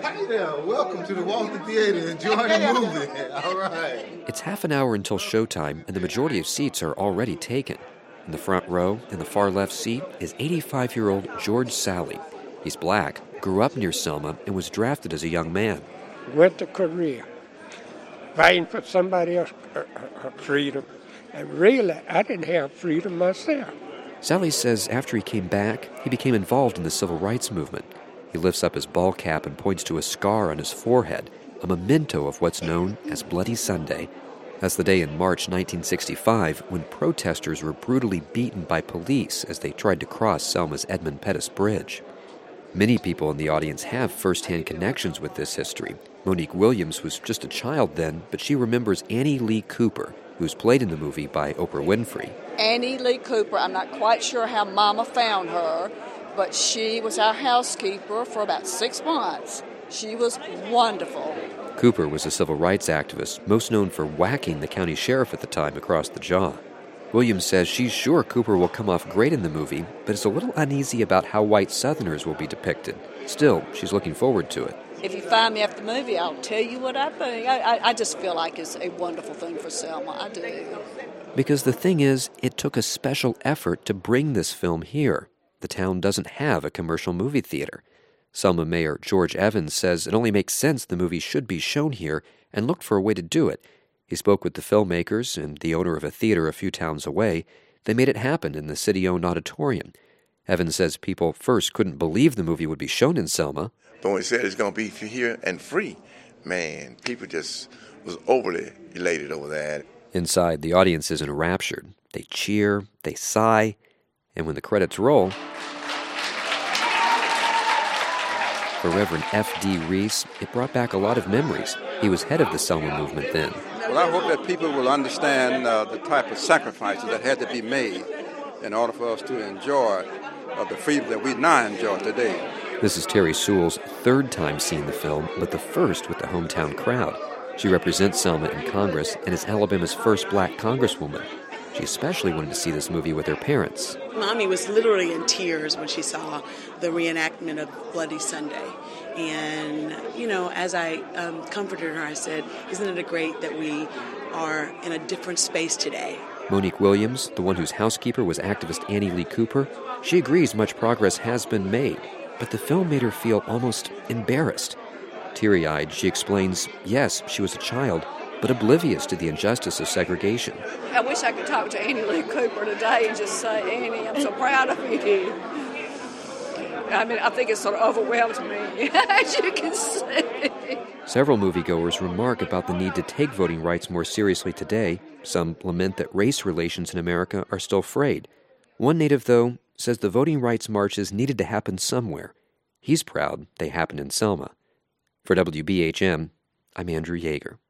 Hey there, welcome to the Walton Theater. Enjoying the movie. All right. It's half an hour until showtime, and the majority of seats are already taken. In the front row, in the far left seat, is 85-year-old George Sally. He's black, grew up near Selma, and was drafted as a young man. Went to Korea, fighting for somebody else's freedom. And really, I didn't have freedom myself. Sally says after he came back, he became involved in the civil rights movement. He lifts up his ball cap and points to a scar on his forehead, a memento of what's known as Bloody Sunday. That's the day in March 1965 when protesters were brutally beaten by police as they tried to cross Selma's Edmund Pettus Bridge. Many people in the audience have first-hand connections with this history. Monique Williams was just a child then, but she remembers Annie Lee Cooper, who's played in the movie by Oprah Winfrey. Annie Lee Cooper, I'm not quite sure how Mama found her, but she was our housekeeper for about 6 months. She was wonderful. Cooper was a civil rights activist, most known for whacking the county sheriff at the time across the jaw. Williams says she's sure Cooper will come off great in the movie, but is a little uneasy about how white Southerners will be depicted. Still, she's looking forward to it. If you find me after the movie, I'll tell you what I think. I just feel like it's a wonderful thing for Selma. I do. Because the thing is, it took a special effort to bring this film here. The town doesn't have a commercial movie theater. Selma Mayor George Evans says it only makes sense the movie should be shown here and looked for a way to do it. He spoke with the filmmakers and the owner of a theater a few towns away. They made it happen in the city-owned auditorium. Evans says people first couldn't believe the movie would be shown in Selma. But when he said it's going to be here and free, man, people just was overly elated over that. Inside, the audience is enraptured. They cheer, they sigh, and when the credits roll, for Reverend F.D. Reese, it brought back a lot of memories. He was head of the Selma movement then. Well, I hope that people will understand the type of sacrifices that had to be made in order for us to enjoy the freedom that we now enjoy today. This is Terry Sewell's third time seeing the film, but the first with the hometown crowd. She represents Selma in Congress and is Alabama's first black congresswoman. She especially wanted to see this movie with her parents. Mommy was literally in tears when she saw the reenactment of Bloody Sunday. And, as I comforted her, I said, isn't it great that we are in a different space today? Monique Williams, the one whose housekeeper was activist Annie Lee Cooper, she agrees much progress has been made, but the film made her feel almost embarrassed. Teary-eyed, she explains, yes, she was a child, but oblivious to the injustice of segregation. I wish I could talk to Annie Lee Cooper today and just say, Annie, I'm so proud of you. I think it sort of overwhelmed me, as you can see. Several moviegoers remark about the need to take voting rights more seriously today. Some lament that race relations in America are still frayed. One native, though, says the voting rights marches needed to happen somewhere. He's proud they happened in Selma. For WBHM, I'm Andrew Yeager.